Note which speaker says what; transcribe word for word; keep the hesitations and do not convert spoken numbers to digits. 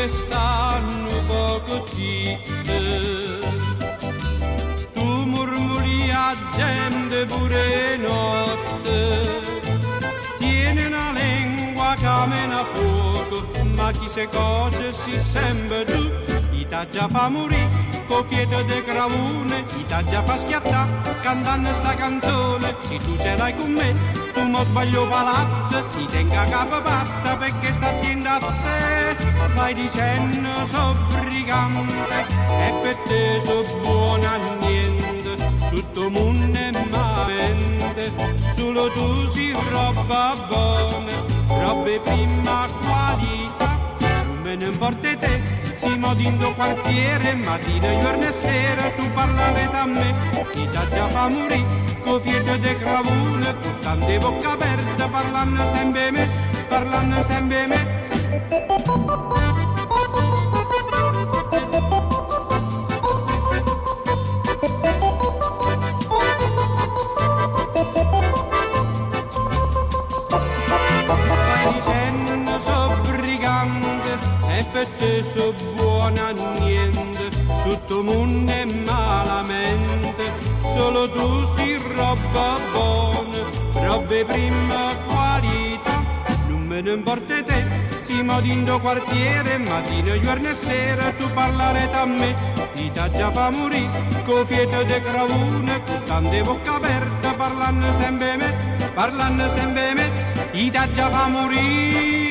Speaker 1: che stanno poco zitte. Tu murmuri a gente pure notte, tiene una lingua che mena fuoco, ma chi se cose si sembra tu, chi t'ha già fa morire. Co fieto de cravune, chi t'ha già fa schiattà, cantando sta canzone, se tu ce l'hai con me, tu mo sbaglio palazzo, si tenga capo pazza, perché sta attento a te, vai dicendo so brigante, e per te so buona a niente, tutto mondo è mente, solo tu si roba buona, robe prima qualità, non me ne importa te. Siamo d'indo quartiere, mattina, giorno e sera, tu parlare da me, chi t'ha già fa morire, co fieto de cravune, con tante bocca aperte, parlando sempre me, parlando sempre me. Per te so buona a niente, tutto mondo è malamente, solo tu si roba buona, robe prima qualità, non me ne importa te, siamo d'indo quartiere, mattina, giorno e sera, tu parlare da me, chi t'ha già fa morire, co fieto de cravune, con tante bocca aperte, parlando sempre me, parlando sempre me, chi t'ha già fa morire.